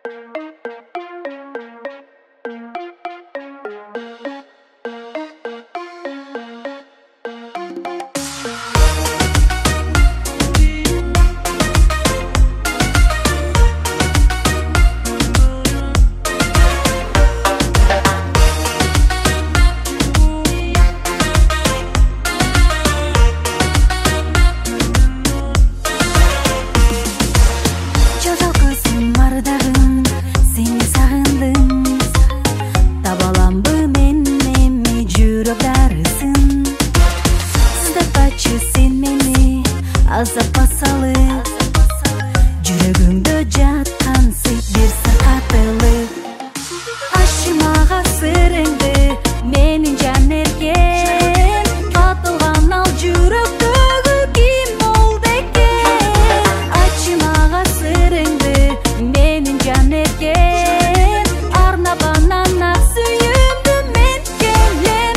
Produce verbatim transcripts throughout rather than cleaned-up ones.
Азапқа салып жүрегімді жатқансың бір сырқатылып ашымаға сырыңды менің жан еркем қатылған ал жүректегі кім болды екен ашымаға сырыңды менің жан еркем арнабанан ақ сүйімді мен келем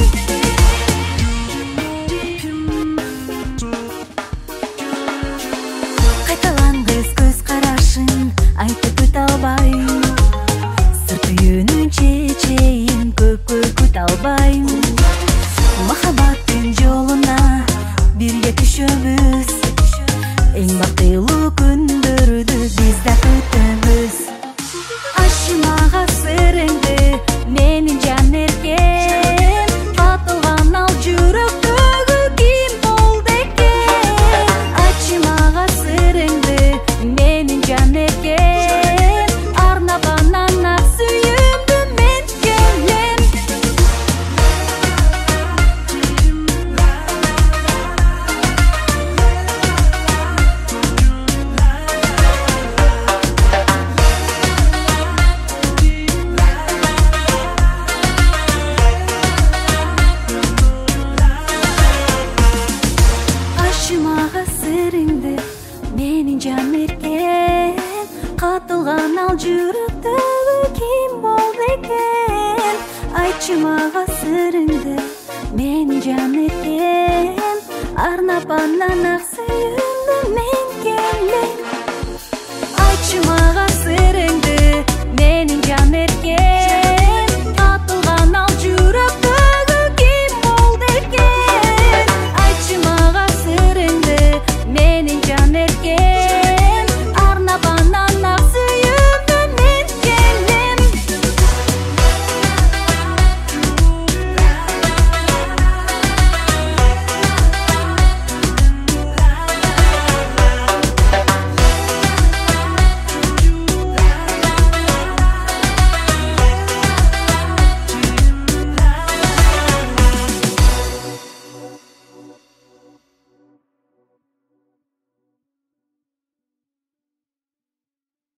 қайталанғыз көз қарашын айтып өте албайм сыр түйінін чечейін көпке күте албайм махаббаттың жолына бірге түшөбүз эң бактылуу күндөрдү биз да күтөбүз ашымага сырыңды менин жан эркем катылган ал жүрөктөгү ким болду экен ачымага сырыңды менин жан эркем арнабанан ак сүйүмдү мен келем ашымага сырыңды менин жан эркем катылган ал жүрөктөгү ким болду экен айтчымага сырыңды менин жан эркем арнабанан ак сүйүмдү мен келем айтчыма